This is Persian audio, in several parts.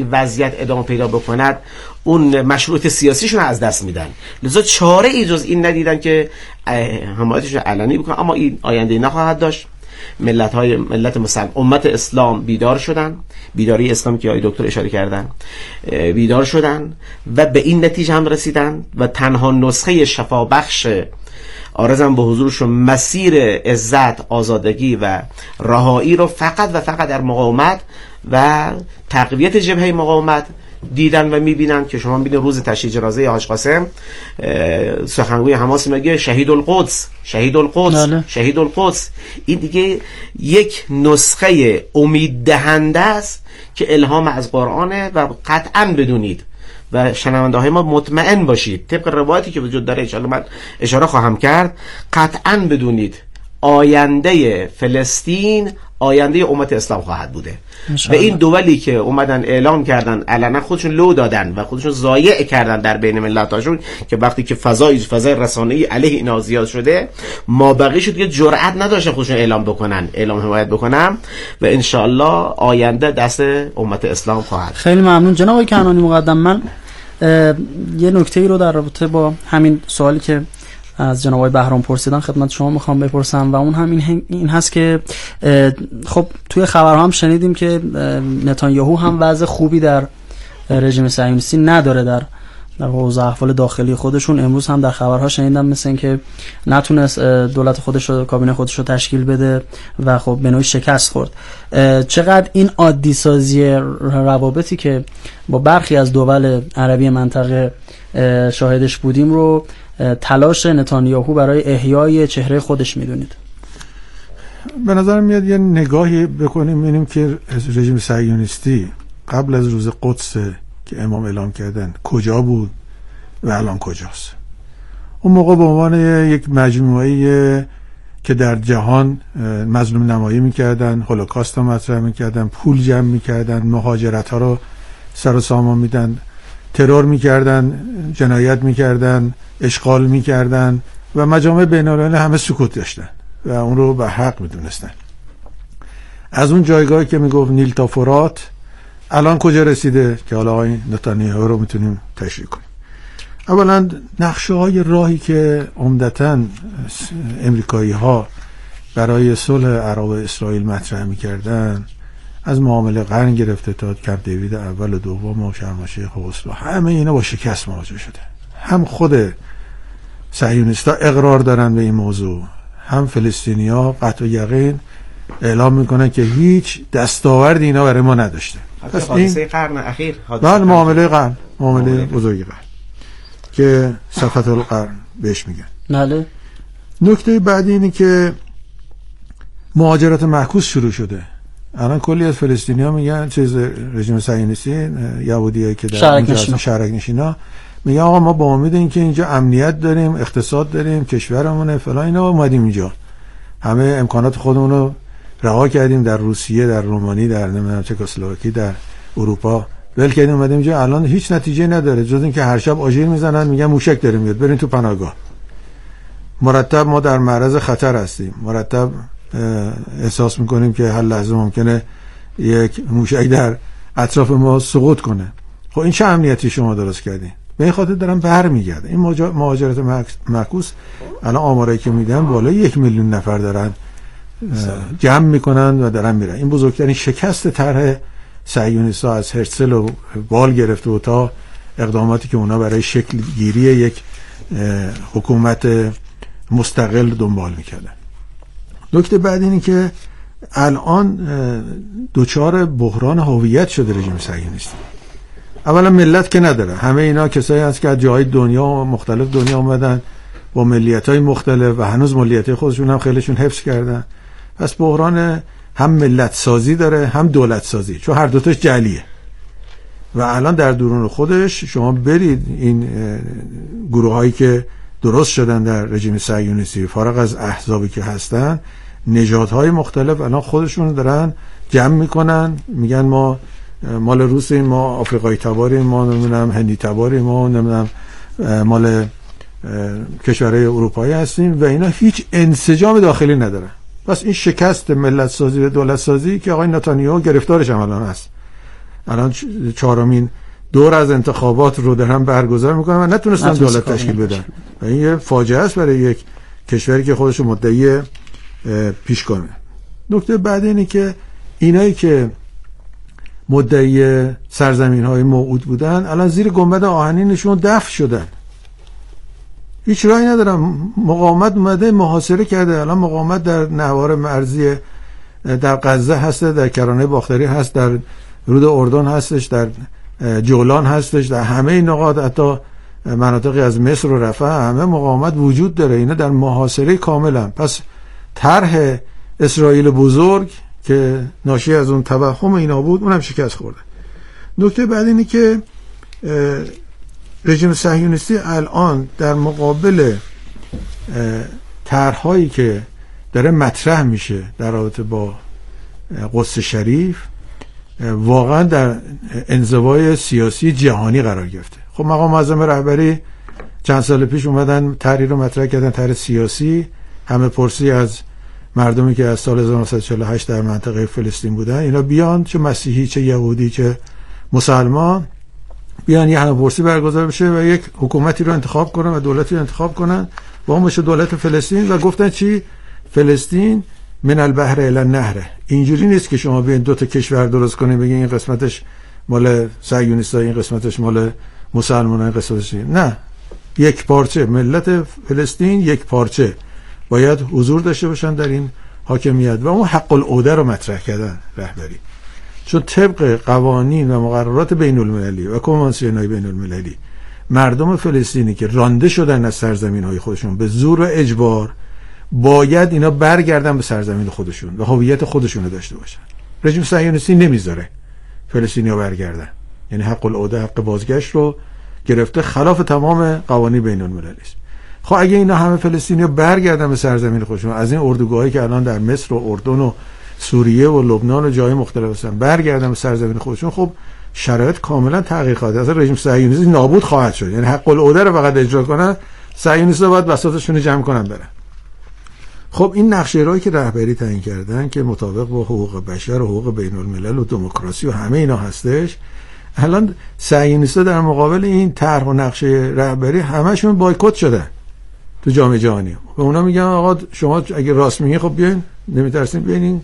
وضعیت ادامه پیدا بکند اون مشروعیت سیاسیشون از دست میدن. لذا چاره ای جز این ندیدن که حمایتشون علنی بکنن. اما این آینده نخواهد داشت. ملت مسلم، امت اسلام بیدار شدن، بیداری اسلامی که آقای دکتر اشاره کردن، بیدار شدن و به این نتیجه هم رسیدن و تنها نسخه شفابخش عارضم به حضورشون مسیر عزت، آزادگی و رهایی رو فقط و فقط در مقاومت و تقویت جبهه مقاومت دیدن و میبینن که شما میبینید روز تشییع جنازه حاج قاسم سخنگوی حماس میگه شهید القدس، شهید القدس، شهید القدس. این دیگه یک نسخه امید دهنده است که الهام از قرآنه و قطعا بدونید و شنونده های ما مطمئن باشید طبق روایتی که وجود داره، انشاءالله من اشاره خواهم کرد، قطعا بدونید آینده فلسطین آینده امت اسلام خواهد بوده. و این دولی که اومدن اعلام کردن علنا خودشون لو دادن و خودشون ضایع کردن در بین ملتاشون که وقتی که فضای رسانه‌ای علیه اینا زیاد شده ما بقیه شد که جرئت نداشتن خودشون اعلام حمایت بکنن و انشالله آینده دست امت اسلام خواهد. خیلی ممنون جناب آقای کنعانی مقدم. من یه نکته‌ای رو در رابطه با همین سوالی که از جناب آقای بهرام پرسیدن خدمت شما میخوام بپرسم و اون هم این هست که خب توی خبرها هم شنیدیم که نتانیاهو هم وضع خوبی در رژیم صهیونیستی نداره در اوضاع احوال داخلی خودشون. امروز هم در خبرها شنیدم مثل این که نتونست دولت خودش رو، کابینه خودش رو تشکیل بده و خب به نوعی شکست خورد. چقدر این عادی سازی روابطی که با برخی از دول عربی منطقه شاهدش بودیم رو تلاش نتانیاهو برای احیای چهره خودش میدونید؟ به نظر میاد یه نگاهی بکنیم ببینیم که رژیم صهیونیستی قبل از روز قدس که امام اعلام کردن کجا بود و الان کجاست. اون موقع به عنوان یک مجموعه‌ای که در جهان مظلوم نمایی میکردن، هولوکاست رو مطرح میکردن، پول جمع میکردن، مهاجرت ها رو سر و سامان میدن، ترور میکردن، جنایت میکردن، اشغال میکردن و مجامع بین‌المللی همه سکوت داشتن و اون رو به حق میدونستن. از اون جایگاهی که میگفت نیل تا فرات الان کجا رسیده که حالا آقای نتانیاهو رو میتونیم تشریح کنیم. اولا نقشه های راهی که عمدتاً امریکایی ها برای صلح عرب و اسرائیل مطرح میکردن، از معامله قرن گرفته تا کمپ دیوید اول و دوم و شرم الشیخ و اسلو، همه اینا با شکست مواجه شده. هم خود صهیونیست‌ها اقرار دارن به این موضوع، هم فلسطینی‌ها قطع یقین اعلام میکنن که هیچ دستاوردی اینا برای ما نداشته. پس حادثه قرن اخیر، معامله قرن، معامله بزرگ قرن که صفحة القرن بهش میگن. بله. نکته بعدی اینه که مهاجرت معکوس شروع شده. الان کلی از فلسطینی‌ها میگن چیز رژیم صهیونیستی، یهودیایی که در اونجا شهرک نشینا میگن آقا ما با امید اینکه اینجا امنیت داریم، اقتصاد داریم، کشورمونه فلان، اینا اومدیم اینجا، همه امکانات خودمون رو رها کردیم، در روسیه، در رومانی، در نمیدونم چکسلواکی، در اروپا ول کردیم اومدیم اینجا. الان هیچ نتیجه نداره جز اینکه هر شب آژیر میزنن میگن موشک داره میاد، برین تو پناهگاه. مرتب ما در معرض خطر هستیم، مرتب احساس میکنیم که هر لحظه ممکنه یک موشک در اطراف ما سقوط کنه. خب این چه امنیتی شما درست کردین؟ به این خاطر دارن برمیگردن. این مهاجرت معکوس الان آمارایی که میدن بالای 1 میلیون نفر دارن جمع میکنن و دارن میرن. این بزرگترین شکست طرح صهیونیست‌ها از هرتزل و بال گرفته و تا اقداماتی که اونا برای شکل گیری یک حکومت مستقل دنبال میکردن. نکته بعد اینه که الان دوچار بحران هویت شده رژیم صهیونیستی. اولا ملت که نداره، همه اینا کسایی هست که از جای دنیا و مختلف دنیا اومدن با ملیت‌های مختلف و هنوز ملیت‌های خودشون هم خیلیشون حفظ کردن. پس بحران هم ملت سازی داره هم دولت سازی، چون هر دوتاش جعلیه. و الان در درون خودش شما برید این گروهایی که درست شدن در رژیم صهیونیستی، فارغ از احزابی که هستن، نژادهای مختلف الان خودشون دارن جمع میکنن، میگن ما مال روسیم، ما آفریقایی تباریم، ما نمیدونم هندی تباریم، ما نمیدونم مال کشورهای اروپایی هستیم و اینا هیچ انسجام داخلی ندارن. پس این شکست ملت سازی و دولت سازی که آقای نتانیاهو گرفتارش هم الان هست، الان 4مین دور از انتخابات رو دارن برگزار میکنن و نتونستن دولت تشکیل بدن و این یه فاجعه است برای یک کشوری که خودش مدعی پیشگامه. نکته بعد اینه که اینایی که مدعی سرزمین‌های موعود بودن الان زیر گنبد آهنینشون دفن شدن، هیچ راهی ندارن. مقاومت اومده محاصره کرده. الان مقاومت در نوار مرزی در غزه هست، در کرانه باختری هست، در رود اردن هستش، در جولان هستش، در همه نقاط، حتی مناطقی از مصر و رفح همه مقاومت وجود داره. اینا در محاصره کاملا. پس طرح اسرائیل بزرگ که ناشی از اون توهم اینا بود اونم شکست خورده. نکته بعد اینه که رژیم صهیونیستی الان در مقابل طرح‌هایی که داره مطرح میشه در رابطه با قدس شریف واقعا در انزوای سیاسی جهانی قرار گرفته. خب مقام معظم رهبری چند سال پیش اومدن طرحی رو مطرح کردن، طرح سیاسی. همه پرسی از مردمی که از سال 1948 در منطقه فلسطین بودن، اینا بیان، چه مسیحی چه یهودی چه مسلمان، بیان یه همه پرسی برگزار بشه و یک حکومتی رو انتخاب کنن و دولتی رو انتخاب کنن و اون بشه دولت فلسطین. و گفتن چی؟ فلسطین من البحر الی النهر. اینجوری نیست که شما بیاین دو تا کشور درست کنین بگین این قسمتش مال صهیونیست‌ها، این قسمتش مال مسلمانان، این قسمتش نه. یک پارچه ملت فلسطین، یک پارچه باید حضور داشته باشن در این حاکمیت و اون حق العوده رو مطرح کردن رهبری. چون طبق قوانین و مقررات بین المللی و کنوانسیون‌های بین المللی مردم فلسطینی که رانده شدن از سرزمین‌های خودشون به زور و اجبار باید اینا برگردن به سرزمین خودشون و هویت خودشون رو داشته باشن. رژیم صهیونیستی نمیذاره فلسطینی‌ها برگردن، یعنی حق العوده، حق بازگشت رو گرفته، خلاف تمام قوانین بین المللی است. خب اگه اینا همه فلسطینی‌ها برگردن به سرزمین خودشون، از این اردوگاهایی که الان در مصر و اردن و سوریه و لبنان و جای مختلف هستن برگردن به سرزمین خودشون، خب شرایط کاملا تغییر خواهد. اصلا رژیم صهیونیستی نابود خواهد شد. یعنی حق العوده رو فقط اجرا کنن، صهیونیست‌ها باید بساطشون رو جمع کنن برن. خب این نقشه راهی که رهبری تعیین کردن که مطابق با حقوق بشر و حقوق بین الملل و دموکراسی و همه اینا هستش، الان صهیونیست‌ها در مقابل این طرح و نقشه رهبری همشون بایکوت شدن تو جامعه جهانی. و اونا میگن آقا شما اگه راست میگی خب بیاین، نمیترسین بیاین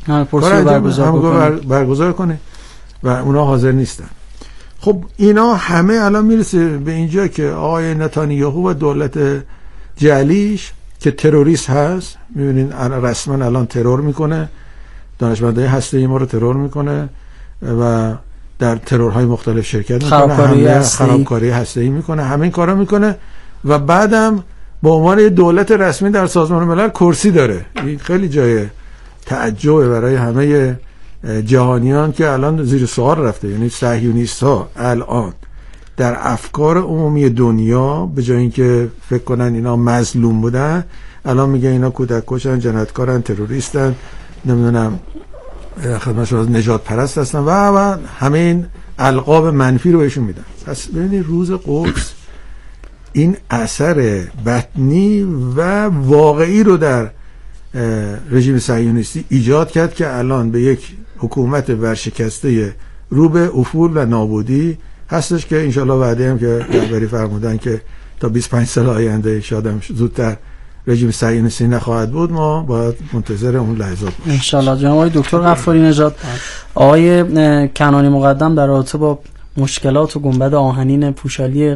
برگزار کنه و اونا حاضر نیستن. خب اینا همه الان میرسه به اینجا که آقای نتانیاهو و دولت جعلیش که تروریست هست، میبینین رسما الان ترور میکنه، دانشمندای هسته‌ای ما رو ترور میکنه و در ترورهای مختلف شرکت میکنه، خرابکاری هسته‌ای میکنه، همه این کارا میکنه و بعدم با عنوان دولت رسمی در سازمان ملل کرسی داره. این خیلی جای تعجبه برای همه جهانیان که الان زیر سوال رفته. یعنی صهیونیست‌ها الان در افکار عمومی دنیا به جای اینکه فکر کنن اینا مظلوم بودن، الان میگن اینا کودک کشن، جنایتکارن، تروریستن، نمیدونم خدمتش نجات پرست هستن و همه این القاب منفی رو بهشون میدن. پس ببینید روز قدس این اثر بطنی و واقعی رو در رژیم صهیونیستی ایجاد کرد که الان به یک حکومت ورشکسته رو به افول و نابودی هستش که انشالله وعده هم که رهبری فرمودن که تا 25 سال آینده شاید هم زودتر رژیم صهیونیستی نخواهد بود. ما باید منتظر اون لحظات باشیم انشالله. جناب آقای دکتر غفاری نژاد، آقای کنانی مقدم در رابطه با مشکلات و گنبد آهنین پوشالی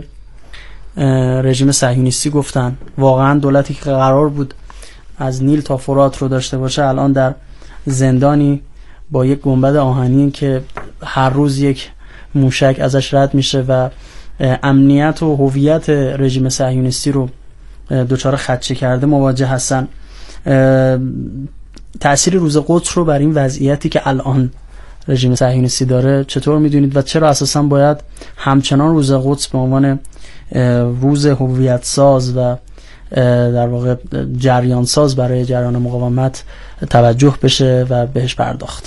رژیم صهیونیستی گفتن واقعا دولتی که قرار بود از نیل تا فرات رو داشته باشه الان در زندانی با یک گنبد آهنین که هر روز یک موشک ازش رد میشه و امنیت و هویت رژیم صهیونیستی رو دچار خدشه کرده مواجه هستن. تأثیر روز قدس رو بر این وضعیتی که الان رژیم صهیونیستی داره چطور میدونید و چرا اساسا باید همچنان روز قدس به عنوان روز هویت ساز و در واقع جریان ساز برای جریان مقاومت توجه بشه و بهش پرداخت؟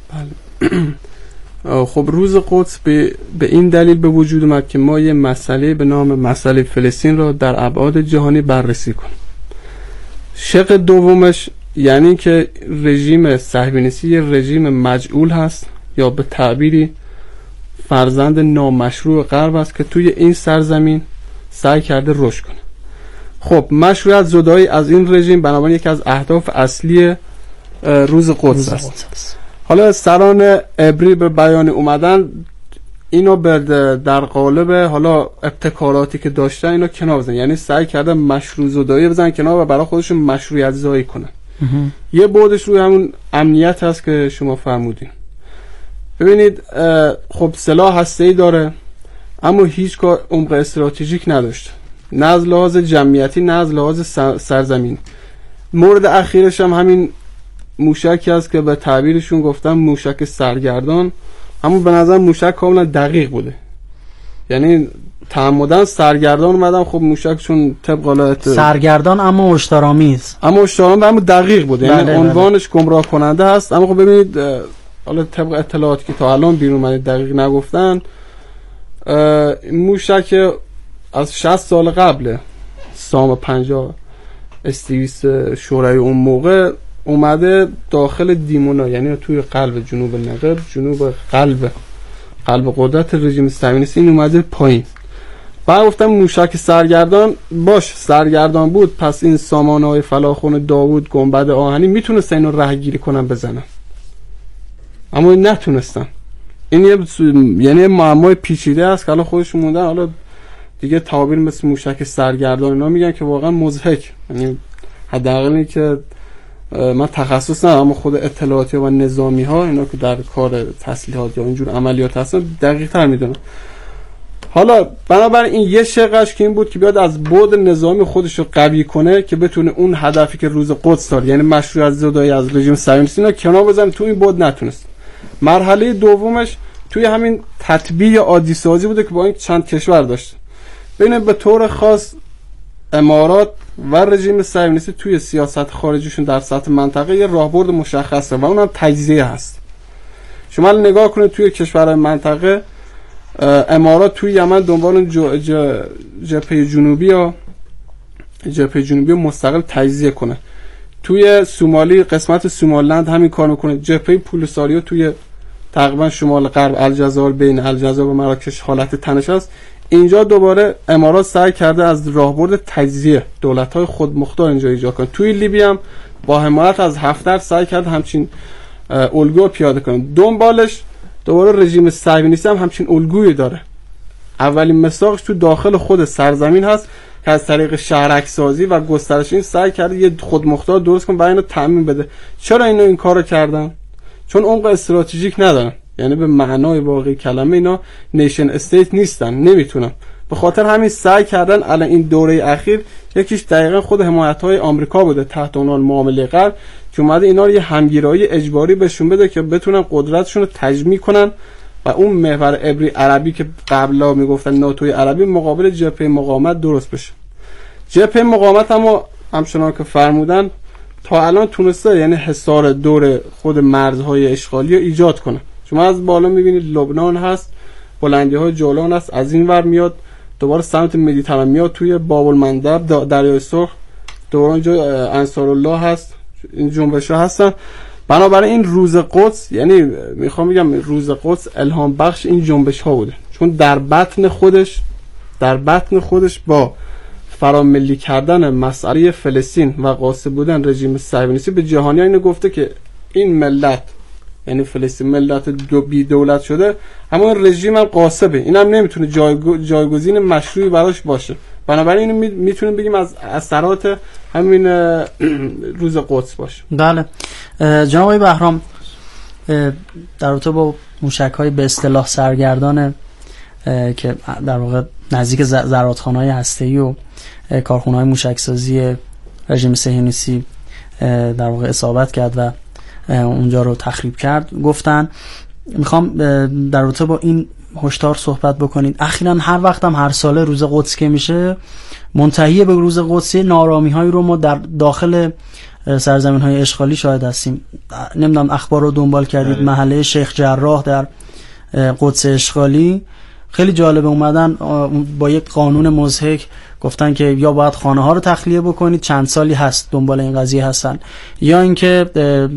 بله. خب روز قدس به این دلیل به وجود اومد که ما یه مسئله به نام مسئله فلسطین را در ابعاد جهانی بررسی کنیم. شق دومش یعنی که رژیم صهیونیستی یه رژیم مجعول هست یا به تعبیری فرزند نامشروع غرب است که توی این سرزمین سعی کرده رشد کنه. خب مشروعیت زدایی از این رژیم بنابراین یکی از اهداف اصلی روز قدس است. حالا سران عبری به بیان اومدن اینو در قالب حالا ابتکاراتی که داشتن اینو کنار بزنن، یعنی سعی کردن مشروع زدایی بزنن کنار و برای خودشون مشروعیت زایی کنن. یه بعدش روی همون امنیت هست که شما فرمودین. ببینید خب سلاح هسته‌ای داره اما هیچ کار عمق استراتژیک نداشت، نه از لحاظ جمعیتی نه از لحاظ سرزمین. مورد اخیرش هم همین موشکی است که به تعبیرشون گفتم موشک سرگردان، اما به نظر موشک کاملا دقیق بوده، یعنی تعمدن سرگردان اومدن. خب موشک چون طبق حالت سرگردان اما هشدارآمیز، اما دقیق بوده، یعنی عنوانش گمراه کننده هست. اما خب ببینید حالا طبق اطلاعاتی که تا الان بیرون اومده دقیق نگفتن، موشک از 60 سال قبل سام 50 استیویس شوروی اون موقع اومده داخل دیمونا، یعنی توی قلب جنوب نقب، جنوب قلب قدرت رژیم صهیونیستی این اومده پایین. بعد گفتم موشک سرگردان باش، سرگردان بود، پس این سامانه‌های فلاخون داوود گنبد آهنی میتونستن اینو رهگیری کنن بزنن، اما نتونستن. این یعنی معمای پیچیده است که حالا خودشون موندن. حالا دیگه تعابیر مثل موشک سرگردان اینا میگن که واقعا مضحک، یعنی حداقل که من تخصص ندارم اما خود اطلاعاتی و نظامی ها اینا که در کار تسلیحات یا اینجور عملیات هستن دقیق تر میدونن. حالا بنابراین این یه شقش که این بود که بیاد از بعد نظامی خودش رو قوی کنه که بتونه اون هدفی که روز قدس داره، یعنی مشروعیت زدایی از رژیم صهیونیستی اینا کنار بزنه، تو این بعد نتونست. مرحله دومش توی همین تطبیع عادی سازی بوده که با این چند کشور داشته. ببینید به طور خاص امارات و رژیم صهیونیستی توی سیاست خارجیشون در سطح منطقه یه راهبرد مشخصه و اونم تجزیه هست. شما نگاه کنید توی کشورهای منطقه، امارات توی یمن دنبال جبهه جنوبی مستقل تجزیه کنه. توی سومالی قسمت سومالند همین کار میکنه. جبهه پولیساریو توی تقریبا شمال غرب الجزایر، بین الجزایر و مراکش حالت تنش است. اینجا دوباره امارات سعی کرده از راهبرد تجزیه دولت‌های خودمختار اینجا ایجاد کنه. توی لیبی هم با حمایت از حفتر سعی کرده همچین الگو پیاده کنه. دنبالش دوباره رژیم صهیونیستی هم همچین الگویی داره. اولین مساقش تو داخل خود سرزمین هست که از طریق شهرک سازی و گسترش این سعی کرده یه خودمختار درست کنه و اینو تامین بده. چرا اینو این کارو کردن؟ چون عمق استراتژیک ندارن، یعنی به معنای واقعی کلمه اینا نیشن استیت نیستن، نمیتونن. به خاطر همین سعی کردن الان این دوره اخیر یکیش دقیقا خود حمایت‌های آمریکا بوده تحت عنوان معامله غرب که اومده اینا رو یه همگیرایی اجباری بهشون بده که بتونن قدرتشون رو تجمیع کنن و اون محور عبری عربی که قبلا میگفتن ناتوی عربی مقابل جبهه مقاومت درست بشه. جبهه مقاومت اما همچنان که فرمودن تا الان تونسته یعنی حصار دور خود مرزهای اشغالی رو ایجاد کنه. شما از بالا میبینید لبنان هست، بلندی‌های جولان هست، از این ور میاد دوباره سمت مدیترانه میاد توی باب المندب، دریای سرخ، دوباره اینجا انصارالله هست، این جنبش‌ها هستن. بنابراین این روز قدس، یعنی میخوام بگم روز قدس الهام بخش این جنبش‌ها بوده، چون در بطن خودش با فراملی کردن مسئله فلسطین و غاصب بودن رژیم صهیونیستی به جهانیان اینو گفته که این ملت، یعنی فلسطین ملت بی دولت شده، اما این رژیم هم غاصبه، اینم نمیتونه جایگزین مشروعی براش باشه. بنابراین اینو میتونیم بگیم از اثرات همین روز قدس باشه. بله جناب آقای بهرام، در رابطه با موشک‌های به اصطلاح سرگردان که در واقع نزدیک زرادخانه‌های هسته‌ای و کارخانه‌های موشکسازی رژیم صهیونیستی در واقع اصابت کرد و اونجا رو تخریب کرد گفتن، میخوام در رابطه با این هشدار صحبت بکنید. اخیراً هر وقت هم هر ساله روز قدس که میشه منتهی به روز قدس نارامی‌هایی رو ما در داخل سرزمین‌های اشغالی شاهد هستیم. نمیدونم اخبار رو دنبال کردید، محله شیخ جراح در قدس اشغالی خیلی جالب اومدن با یک قانون مضحک گفتن که یا باید خانه ها رو تخلیه بکنید، چند سالی هست دنبال این قضیه هستن، یا اینکه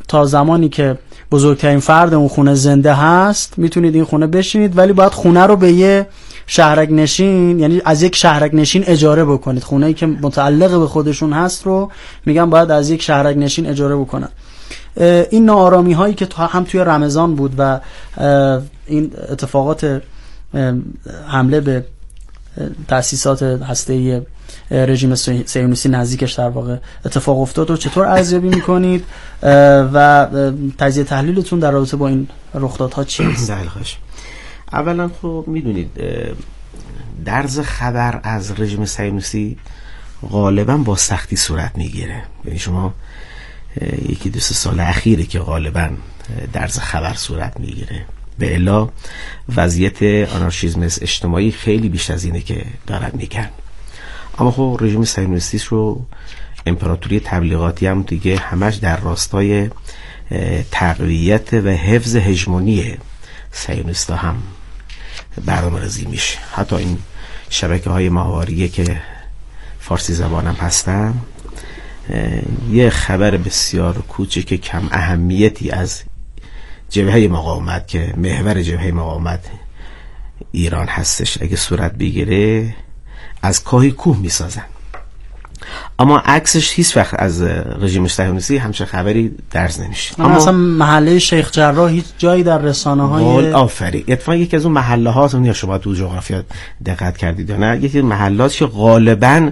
تا زمانی که بزرگترین فرد اون خونه زنده هست میتونید این خونه بشینید، ولی باید خونه رو به یه شهرک نشین، یعنی از یک شهرک نشین اجاره بکنید. خونه‌ای که متعلق به خودشون هست رو میگن باید از یک شهرک نشین اجاره بکنن. این ناآرامی هایی که هم توی رمضان بود و این اتفاقات حمله به تأسیسات هسته‌ای رژیم صهیونیستی نزدیکش در واقع اتفاق افتاد و چطور ارزیابی میکنید و تجزیه تحلیلتون در رابطه با این رخدادها چیست؟ اولا خب میدونید درز خبر از رژیم صهیونیستی غالبا با سختی صورت میگیره. یعنی شما یکی دو سال اخیره که غالبا درز خبر صورت میگیره، به الا وضعیت آنارشیسم اجتماعی خیلی بیش از اینه که دارن میگن. اما خب رژیم صهیونیستی رو امپراتوری تبلیغاتی هم دیگه همش در راستای تقویت و حفظ هژمونی صهیونیست‌ها هم برنامه‌ریزی میشه. حتی این شبکه‌های ماهواریه که فارسی زبان هم هستن یه خبر بسیار کوچک کم اهمیتی از جبهه مقاومت که محور جبهه مقاومت ایران هستش اگه صورت بگیره از کاهی کوه میسازن، اما عکسش هیچ وقت از رژیم صهیونیستی همچه خبری درز نمیشه. اما مثلا محله شیخ جراح هیچ جایی در رسانه‌های آفرین اتفاقا یکی از اون محله ها شما تو جغرافیا دقت کردید یا نه، یکی از محلات که غالباً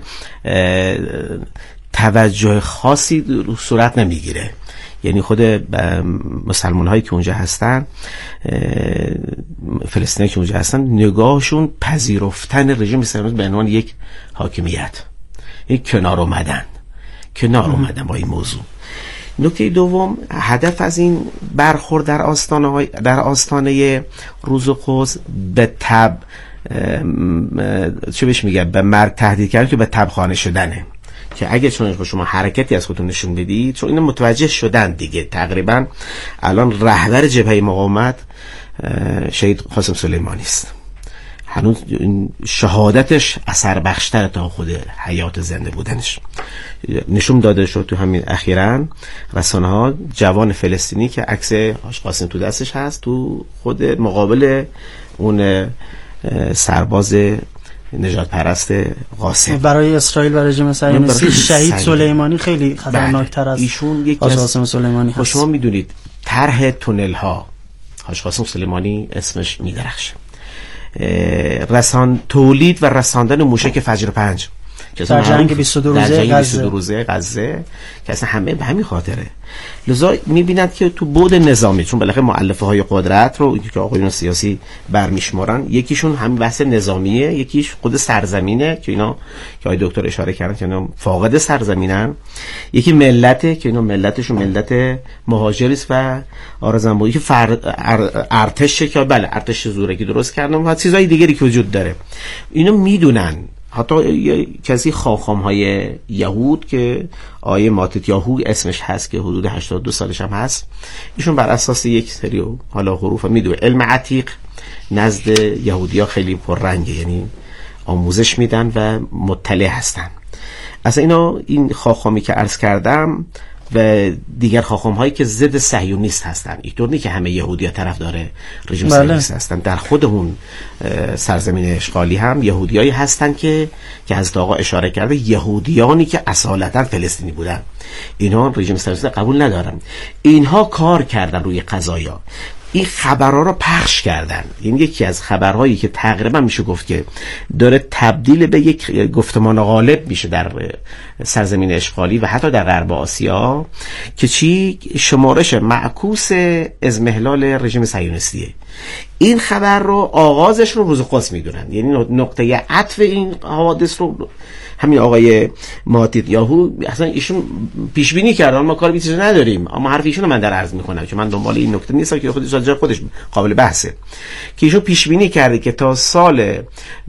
توجه خاصی صورت نمیگیره. یعنی خود مسلمان هایی که اونجا هستن، فلسطینی که اونجا هستن، نگاهشون پذیرفتن رژیم صهیونیستی به عنوان یک حاکمیت، یک کنار اومدن با این موضوع. نکته دوم، هدف از این برخورد در آستانه روز قدس به تب چه بهش میگه، به مرگ تهدید کردن که به تبخانه شدنه، که اگه چون شما حرکتی از خودتون نشون بدید، چون اینو متوجه شدن دیگه. تقریبا الان رهبر جبهه مقاومت شهید قاسم سلیمانی است، هنوز شهادتش اثر بخشتر تا خود حیات زنده بودنش. نشون داده شد تو همین اخیراً رسانه ها جوان فلسطینی که عکس حاج قاسم تو دستش هست، تو خود مقابل اون سرباز نجات پرست قاسم. برای اسرائیل و رژیم صهیونیستی شهید سلیمانی خیلی خطرناکتر از ایشون یک قاسم سلیمانی هست. شما میدونید طرح تونل ها حاج قاسم سلیمانی اسمش میدرخشه. تولید و رساندن موشک فجر 5 در جنگ 22 روزه غزه که اصلا همه به همین خاطره. لذا میبینند که تو بعد نظامی، چون بالاخره مؤلفه های قدرت رو که آقایون سیاسی برمیشمارن، یکیشون همین بحث نظامیه، یکیش خود سرزمینه که اینا که آقای دکتر اشاره کردن که اینا فاقد سرزمینن، یکی ملته که اینا ملتشون ملت مهاجری است و آرزنبویی که ارتشه که بله ارتش زورگی درست کردن و چیزهای دیگری که وجود داره. اینو میدونن. حتی کسی خاخام‌های یهود که آیه ماتتیاهو اسمش هست که حدود 82 سالش هم هست، ایشون بر اساس یک سری حالا حروف میدونه علم عتیق نزد یهودی‌ها خیلی پررنگه، یعنی آموزش میدن و مطلع هستن. اصلا این خاخامی که عرض کردم و دیگر خاخام هایی که ضد صهیونیست هستن، اینطور نیست که همه یهودی‌ها طرفدار رژیم صهیونیست هستن. در خودمون سرزمین اشغالی هم یهودیایی هستن که حضرت آقا اشاره کرده، یهودیانی که اصالتا فلسطینی بودن، اینها رژیم صهیونیست قبول ندارن. اینها کار کردن روی قضایا، این خبرها رو پخش کردن. یعنی یکی از خبرهایی که تقریبا میشه گفت که داره تبدیل به یک گفتمان غالب میشه در سرزمین اشغالی و حتی در غرب آسیا، که چی؟ شمارش معکوس اضمحلال رژیم صهیونیستیه. این خبر رو آغازش رو روز قدس میدونن، یعنی نقطه عطف این حوادث رو همین آقای ماتتیاهو اصلا ایشون پیش بینی کردن. ما کار بیشتر نداریم، اما حرف ایشون رو من در عرض میکنم که من دنبال این نکته نیستم که خودش قابل بحثه، که ایشون پیش بینی کرده که تا سال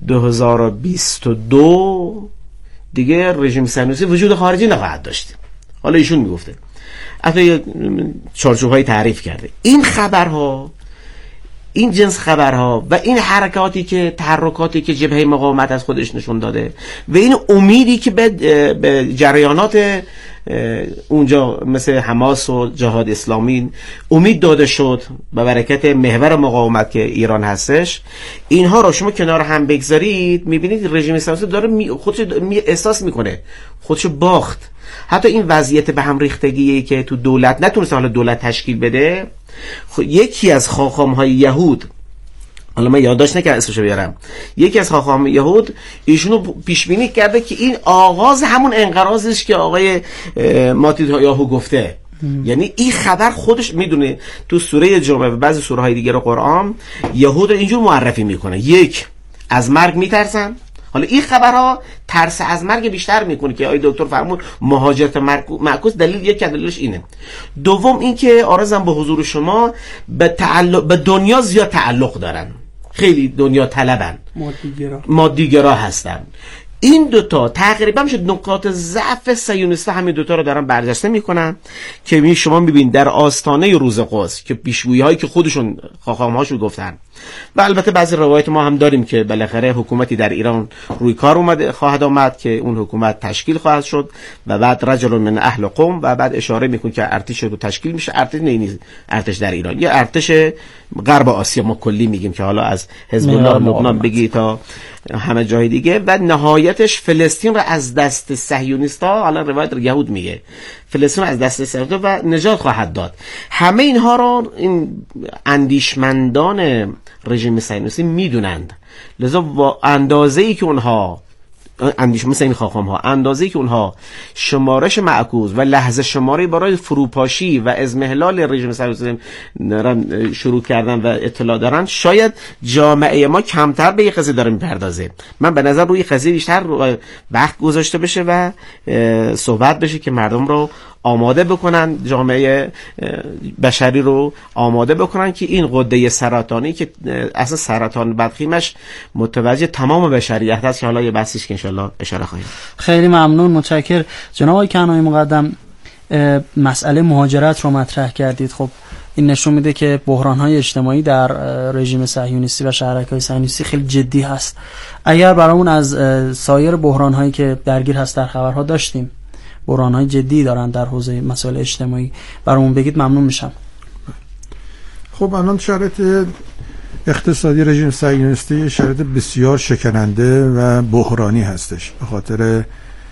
2022 دیگه رژیم صهیونیستی وجود خارجی نخواهد داشت. حالا ایشون میگفته اصلا چارچوب‌های تعریف کرده. این خبرها، این جنس خبرها و این تحرکاتی که جبهه مقاومت از خودش نشون داده و این امیدی که به جریانات اونجا مثل حماس و جهاد اسلامی امید داده شد به برکت محور مقاومت که ایران هستش. اینها رو شما کنار هم بگذارید میبینید رژیم اسلامی داره خودش احساس میکنه خودش باخت. حتی این وضعیت به هم ریختگی که تو دولت نتونست حالا دولت تشکیل بده، یکی از خاخام‌های یهود، حالا من یادداشت نکردم اسمشو بیارم، یکی از خاخام یهود ایشونو پیش بینی کرده که این آغاز همون انقراضش که آقای ماتیتیاهو گفته. یعنی این خبر خودش میدونه تو سوره جمعه و بعضی سوره های دیگر قرآن یهود رو اینجور معرفی میکنه: یک، از مرگ میترسن. حالا این خبرها ترس از مرگ بیشتر میکنه که آقای دکتر فرمود مهاجرت معکوس دلیل، یک دلیلش اینه. دوم اینکه عارضم به حضور شما به دنیا زیاد تعلق دارن، خیلی دنیا طلبن، مادیگرا هستن. این دوتا تقریبا میشه نقاط ضعف صهیونیست‌ها، همین دوتا رو دارن برجسته میکنن که شما میبینید در آستانه روز قدس که پیشگویی هایی که خودشون خاخام‌هاشون گفتن، و البته بعضی روایت ما هم داریم که بالاخره حکومتی در ایران روی کار خواهد آمد که اون حکومت تشکیل خواهد شد و بعد رجل من اهل قم، و بعد اشاره میکنه که ارتش رو تشکیل میشه. ارتش نیست ارتش در ایران، یا ارتش غرب آسیا، ما کلی میگیم که حالا از حزب الله لبنان بگی تا همه جای دیگه، و نهایتش فلسطین رو از دست صهیونیست‌ها، حالا روایت یهود میگه فلسطین رو از دست صهیونیست‌ها و نجات خواهد داد. همه اینها رو این اندیشمندان رژیم صهیونیستی میدونند. لذا با اندازه‌ای که اونها مثل این خاخام‌ها، اندازه‌ای که اونها شمارش معکوس و لحظه شماری برای فروپاشی و اضمحلال رژیم صهیونیستی شروع کردن و اطلاع دارن، شاید جامعه ما کمتر به این قضیه داره میپردازه. من به نظر روی قضیه بیشتر وقت گذاشته بشه و صحبت بشه که مردم رو آماده بکنن، جامعه بشری رو آماده بکنن که این غده سرطانی که اصلا سرطان بدخیمش متوجه تمام بشریت هست، که حالا یه بحثیش که انشالله اشاره خواهیم. خیلی ممنون، متشکر جناب آقای کنعانی مقدم. مسئله مهاجرت رو مطرح کردید. خب این نشون میده که بحران‌های اجتماعی در رژیم صهیونیستی و شهرک‌های صهیونیستی خیلی جدی هست. اگر برامون از سایر بحران‌هایی که درگیر هست در خبرها داشتیم، بحران‌های جدی دارن در حوزه مسائل اجتماعی، برامون بگید ممنون میشم. خب الان شرایط اقتصادی رژیم صهیونیستی شرایط بسیار شکننده و بحرانی هستش، به خاطر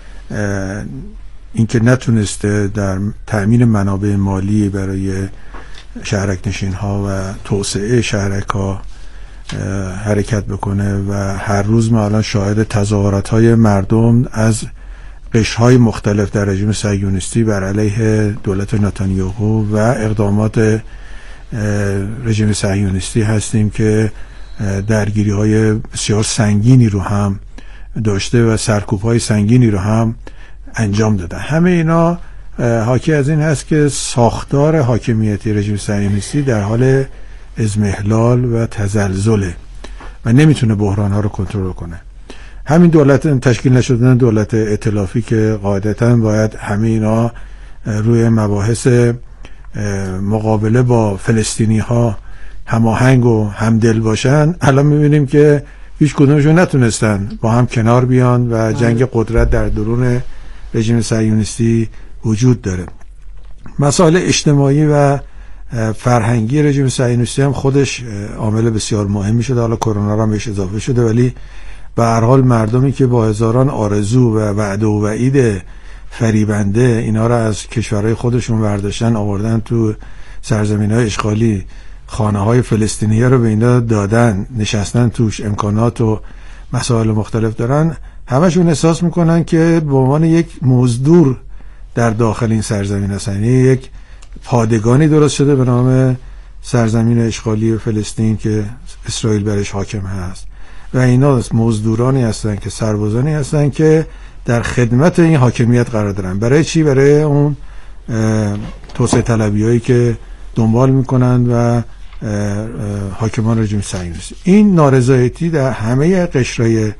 اینکه نتونسته در تأمین منابع مالی برای شهرک نشین ها و توسعه شهرک ها حرکت بکنه، و هر روز ما الان شاهد تظاهرات های مردم از قشرهای مختلف در رژیم صهیونیستی بر علیه دولت نتانیاهو و اقدامات رژیم صهیونیستی هستیم که درگیری های بسیار سنگینی رو هم داشته و سرکوب های سنگینی رو هم انجام داده. همه اینا حاکی از این هست که ساختار حاکمیتی رژیم صهیونیستی در حال اضمحلال و تزلزله و نمیتونه بحران ها رو کنترل کنه. همین دولت تشکیل نشدن دولت ائتلافی که قاعدتاً باید همه اینا روی مباحث مقابله با فلسطینی ها هماهنگ و همدل باشن، الان میبینیم که هیچ کدومشون نتونستن با هم کنار بیان و جنگ قدرت در درون رژیم صهیونیستی وجود داره. مسائل اجتماعی و فرهنگی رژیم صهیونیستی هم خودش عامل بسیار مهمی شده. حالا کرونا هم بهش اضافه شده، ولی به هر حال مردمی که با هزاران آرزو و وعده و وعید فریبنده اینا را از کشورهای خودشون برداشتن آوردن تو سرزمین‌های اشغالی، خانه‌های فلسطینی‌ها رو به اینا دادن، نشستن توش، امکانات و مسائل مختلف دارن، همشون احساس میکنن که به عنوان یک مزدور در داخل این سرزمین هستن. یعنی یک پادگانی درست شده به نام سرزمین اشغالی فلسطین که اسرائیل برش حاکم هست و اینا مزدورانی هستن که سربازانی هستن که در خدمت این حاکمیت قرار دارن. برای چی؟ برای اون توسعه طلبیایی که دنبال میکنن و حاکمان رژیم صهیونیستی. این نارضایتی در همه قشرهای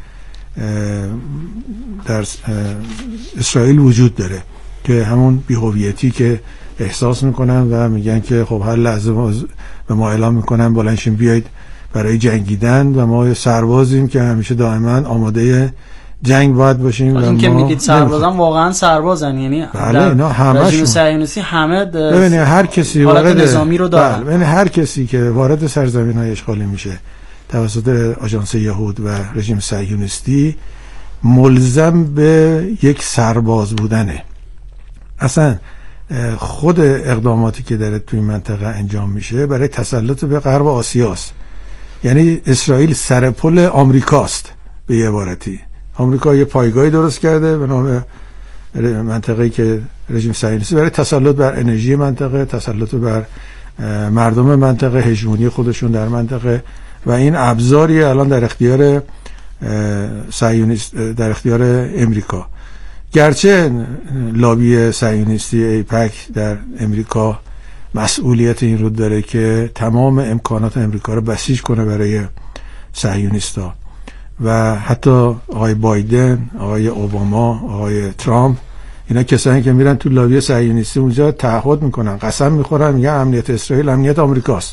در اسرائیل وجود داره که همون بی‌هویتی که احساس میکنن و میگن که خب هر لحظه به ما اعلام میکنن بلندشین بیایید برای جنگیدن و ما سربازیم که همیشه دائما آماده جنگ باید باشیم. این که میگید سربازن واقعا سربازن، یعنی بله اینا همشون صهیونیستی همه ببینید هر کسی وارد نظامی رو داره. ببینید هر کسی که وارد سرزمین‌های اشغالی میشه توسط آژانس یهود و رژیم صهیونیستی ملزم به یک سرباز بودنه. اصلا خود اقداماتی که داره توی منطقه انجام میشه برای تسلط به غرب آسیاست. یعنی اسرائیل سرپل آمریکاست به یه عبارتی. آمریکا یه پایگاهی درست کرده به نام منطقه‌ای که رژیم صهیونیستی برای تسلط بر انرژی منطقه، تسلط بر مردم منطقه، هژمونی خودشون در منطقه، و این ابزاری الان در اختیار صهیونیست، در اختیار امریکا. گرچه لابی صهیونیستی ایپک در امریکا مسئولیت این رو داره که تمام امکانات امریکا رو بسیج کنه برای صهیونیستا، و حتی آقای بایدن، آقای اوباما، آقای ترامپ، اینا کسانی که میرن تو لابی صهیونیستی اونجا تعهد میکنن، قسم میخورن، میگن امنیت اسرائیل امنیت آمریکاست،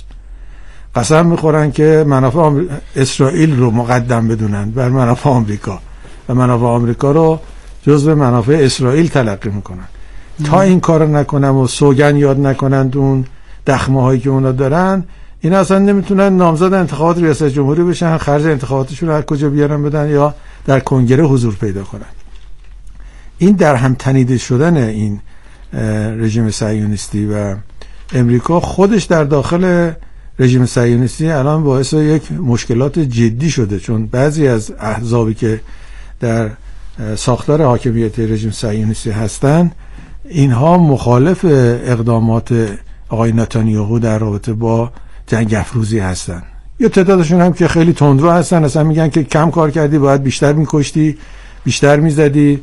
قسم میخورن که منافع اسرائیل رو مقدم بدونن بر منافع آمریکا و منافع آمریکا رو جزو منافع اسرائیل تلقی میکنن. تا این کار نکنن و سوگن یاد نکنن اون دخمه هایی که اونا دارن، اینا اصلا نمیتونن نامزد انتخابات ریاست جمهوری بشن، خرج انتخاباتشون هر کجا بیارن بدن یا در کنگره حضور پیدا کنن. این در هم تنیده شدن این رژیم صهیونیستی و امریکا خودش در داخل رژیم صهیونیستی الان باعث یک مشکلات جدی شده، چون بعضی از احزابی که در ساختار حاکمیت رژیم صهیونیستی هستن، اینها مخالف اقدامات آقای نتانیاهو در رابطه با جنگ افروزی هستن. یا تعدادشون هم که خیلی تندرو هستن، اصلا میگن که کم کار کردی، باید بیشتر میکشتی، بیشتر میزدی،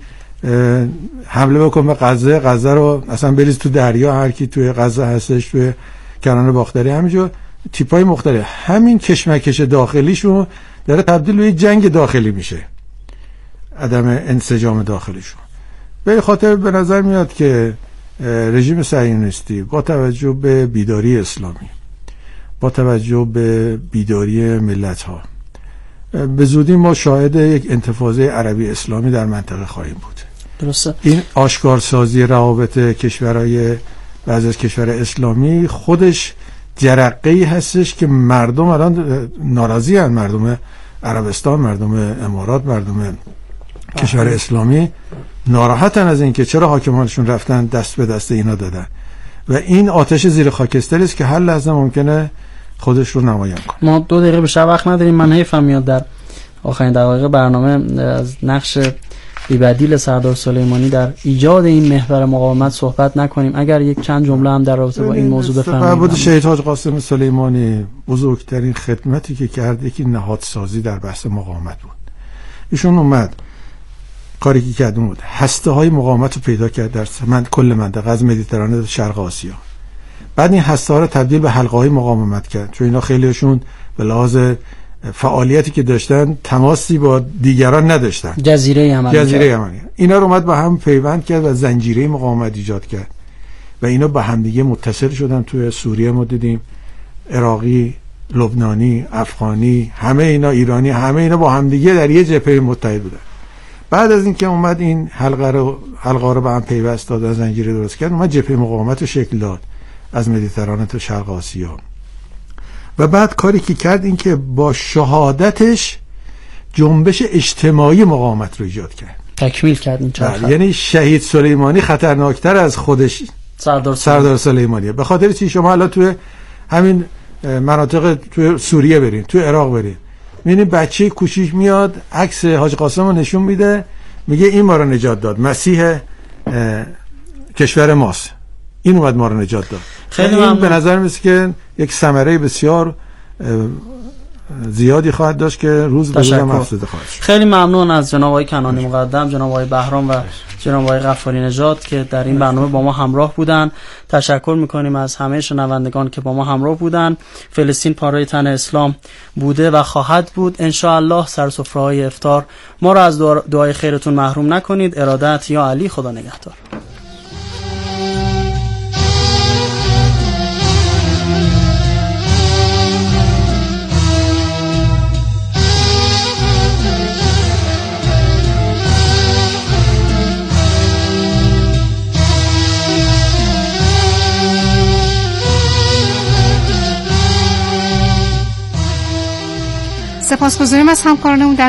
حمله بکن به غزه رو اصلا بریز تو دریا، هر کی توی غزه هستش توی کنار باختری، همینجور تیپای مختلف. همین کشمکش داخلیشون داره تبدیل به جنگ داخلی میشه، عدم انسجام داخلیشون. به خاطر به نظر میاد که رژیم صهیونیستی با توجه به بیداری اسلامی، با توجه به بیداری ملت‌ها، به زودی ما شاهد یک انتفاضه عربی اسلامی در منطقه خواهیم بود. درسته. این آشکارسازی روابط کشورهای بعضی از کشور اسلامی خودش جرقه‌ای هستش که مردم الان ناراضی هستند، مردم عربستان، مردم امارات، مردم کشور اسلامی ناراحتن از اینکه چرا حاکمانشون رفتن دست به دست اینا دادن، و این آتش زیر خاکستری است که هر لحظه ممکنه خودش رو نمایان کنه. ما 2 دقیقه بیشتر وقت نداریم. من حیفم میاد در آخرین دقایق برنامه از نقش بی‌بدیل سردار سلیمانی در ایجاد این محور مقاومت صحبت نکنیم. اگر یک چند جمله هم در رابطه با این موضوع بفرمایید. بود شهید حاج قاسم سلیمانی بزرگترین خدمتی که کرد یکی نهادسازی در بحث مقاومت بود. ایشون اومد کاری که کرد بود هسته‌های مقاومت رو پیدا کرد در کل منطقه از مدیترانه تا شرق آسیا. بعد این هسته‌ها رو تبدیل به حلقه‌های مقاومت کرد، چون اینا خیلیشون به لحاظ فعالیتی که داشتن تماسی با دیگران نداشتن، جزیره یمنی. اینا رو اومد با هم پیوند کرد و زنجیره مقاومت ایجاد کرد و اینا با هم دیگه متصل شدن. توی سوریه ما دیدیم عراقی، لبنانی، افغانی، همه اینا ایرانی، همه اینا با هم دیگه در یه جبهه متحد بودن. بعد از اینکه اومد این حلقه رو به هم پیوست داد و زنجیره درست کرد، اومد جبهه مقاومت رو شکل داد از مدیترانه تا شرق آسیا. و بعد کاری که کرد این که با شهادتش جنبش اجتماعی مقاومت رو ایجاد کرد، تکمیل کرد این چرخ. یعنی شهید سلیمانی خطرناکتر از خودش سردار سلیمانیه. به خاطر چی؟ شما الان توی همین مناطق توی سوریه برین، توی عراق برین، می‌بینید بچه کوچیک میاد عکس حاج قاسم رو نشون میده، میگه این ما رو نجات داد، مسیح کشور ماست، این اومد ما رو نجات داد. خیلی این به نظر میاد که یک ثمره بسیار زیادی خواهد داشت که روز به روز افزوده خواهد شد. خیلی ممنون از جناب آقای کنانی مقدم، جناب آقای بهرام و جناب آقای غفاری نژاد که در این برنامه با ما همراه بودن. تشکر میکنیم از همه شنوندگان که با ما همراه بودن. فلسطین پاره تن اسلام بوده و خواهد بود ان شاء الله. سر سفره‌های افطار ما را از دعای خیرتون محروم نکنید. ارادت یا علی. خدا نگهدار. سپاسگزاریم از همکارانمون در